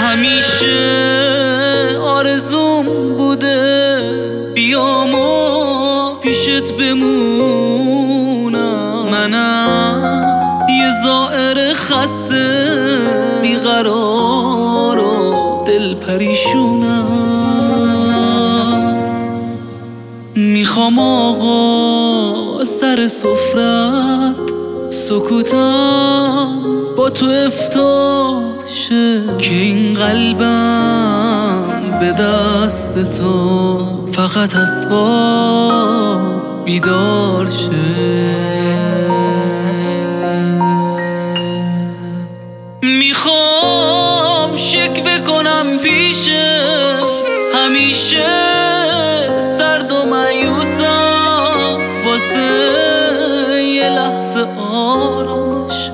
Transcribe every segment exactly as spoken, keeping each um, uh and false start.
همیشه آرزوم بوده بیام و پیشت بمونم. منم یه زائر خسته بیقرار و دل پریشونم. میخوام آقا سر سفرت سکوتم با تو افتار شه، که این قلبم به دست تو فقط از خواب بیدار شه. میخوام شکوه کنم پیشه، همیشه سرد و مایوسم، واسه یه لحظه آرامش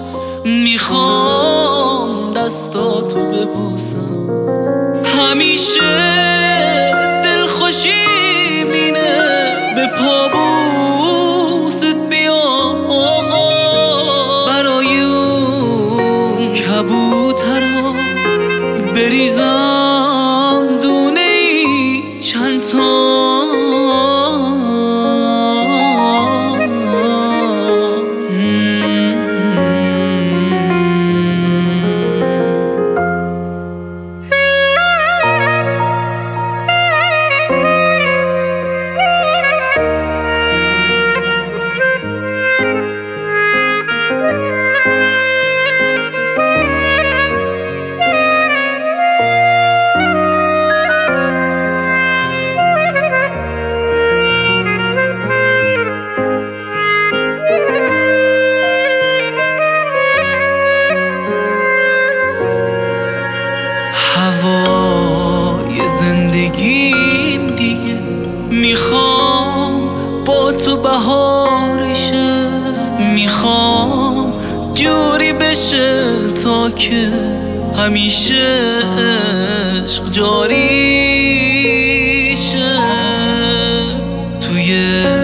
میخوام دستاتو ببوسم. همیشه دلخوشی مینه به پابوست بیام آقا، برای اون کبوترها بریزم دونه ای چند تا. هوای زندگیم دیگه میخوام با تو بهارشه، میخوام جوری بشه تا که همیشه عشق جاری شه. توی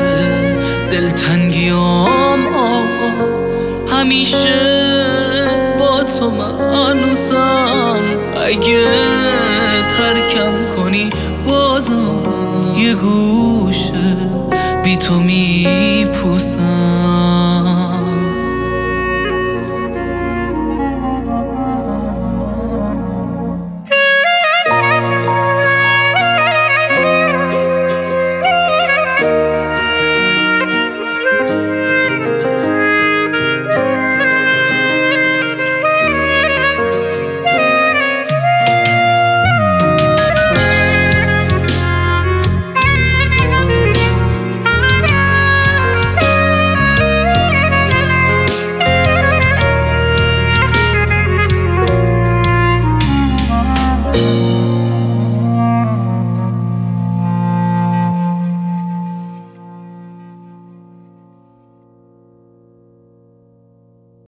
دلتنگیام آقا همیشه با تو منوسم، اگه ترکم کنی بازم یه گوشه بی تو میپوسم.